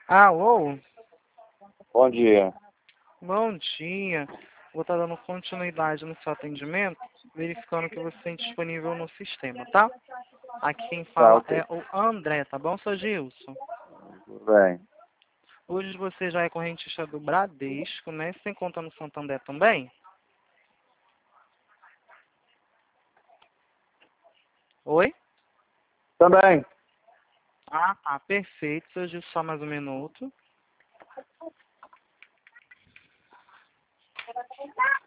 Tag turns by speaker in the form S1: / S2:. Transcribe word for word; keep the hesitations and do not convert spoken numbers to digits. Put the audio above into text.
S1: Alô?
S2: Bom dia.
S1: Bom dia. Vou estar dando continuidade no seu atendimento, verificando que você tem disponível no sistema, tá? Aqui quem
S2: Tá,
S1: fala
S2: ok.
S1: é o André, tá bom, seu Gilson?
S2: Tudo bem.
S1: Hoje você já é correntista do Bradesco, né? Você tem conta no Santander também? Oi?
S2: Também.
S1: Ah, tá, perfeito, seu Gilson, só mais um minuto.